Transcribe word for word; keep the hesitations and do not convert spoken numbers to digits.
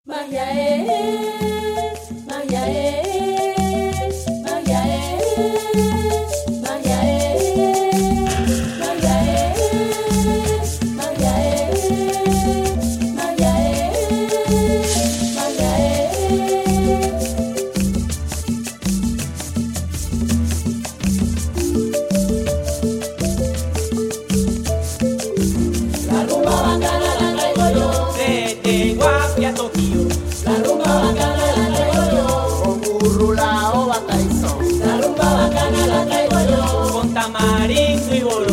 Magia es, magia es, magia es, magia es, magia es, magia es, magia es, magia es. La rumba bacana la traigo yo, Desde Guapi a Tokio, la rumba bacana la traigo yo, Con burrula o bataizón. la rumba bacana la traigo yo. con tamarindo y bolón.